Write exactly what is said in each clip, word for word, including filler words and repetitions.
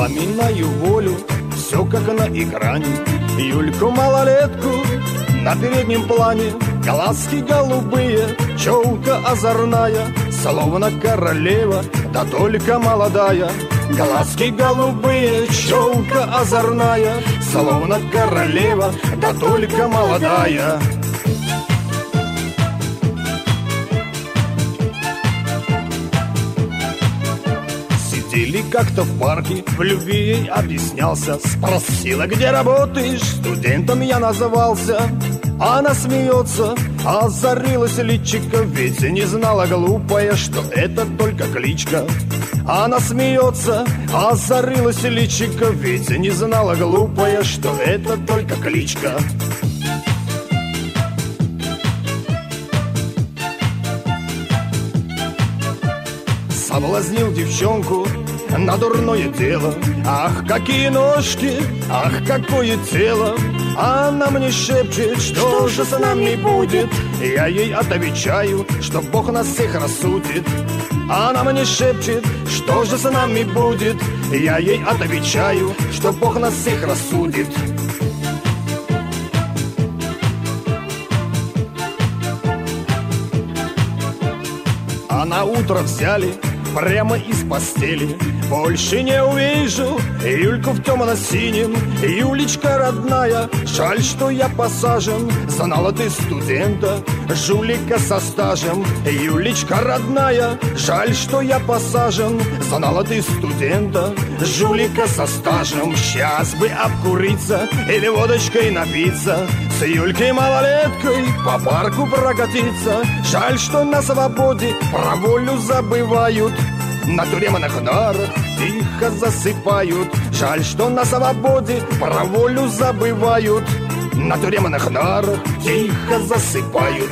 Вспоминаю волю, все как на экране. Юльку малолетку на переднем плане. Глазки голубые, челка озорная, словно королева, да только молодая. Глазки голубые, челка озорная, словно королева, да только молодая. Сидели как-то в парке, в любви ей объяснялся. Спросила, где работаешь, студентом я назывался. Она смеется, озарилась личико, ведь не знала глупая, что это только кличка. Она смеется, озарилась личико, ведь не знала глупая, что это только кличка. Соблазнил девчонку на дурное дело. Ах, какие ножки, ах, какое тело. Она мне шепчет, что же с нами будет. Я ей отвечаю, что Бог нас всех рассудит. Она мне шепчет, что же с нами будет. Я ей отвечаю, что Бог нас всех рассудит. А на утро взяли прямо из постели. Больше не увижу Юльку в темно-синем. Юлечка родная, жаль, что я посажен. Знала ты студента, жулика со стажем. Юлечка родная, жаль, что я посажен. Знала ты студента, жулика со стажем. Сейчас бы обкуриться или водочкой напиться, с Юлькой малолеткой по парку прокатиться. Жаль, что на свободе про волю забывают, на тюремных нарах тихо засыпают. Жаль, что на свободе про волю забывают, на тюремных нарах тихо засыпают.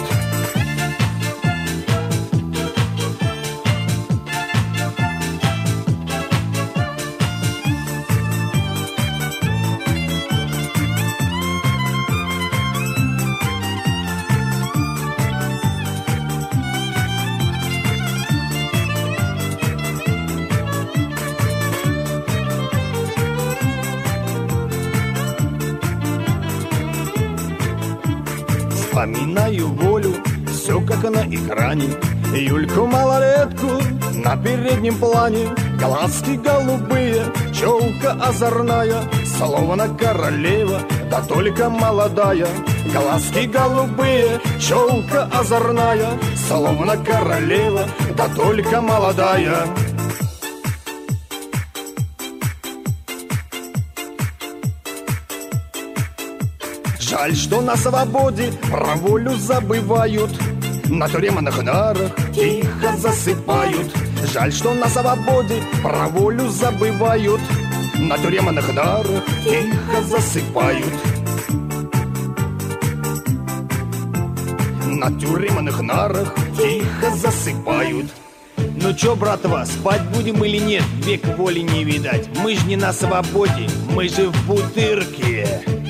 Вспоминаю волю, все как на экране. Юльку малолетку на переднем плане. Глазки голубые, челка озорная, словно королева, да только молодая. Глазки голубые, челка озорная, словно королева, да только молодая. Жаль, что на свободе про волю забывают, на тюремных нарах тихо засыпают. Жаль, что на свободе про волю забывают, на тюремных нарах тихо засыпают. На тюремных нарах тихо засыпают. Ну чё, братва, спать будем или нет? Век воли не видать. Мы ж не на свободе, мы же в бутырке.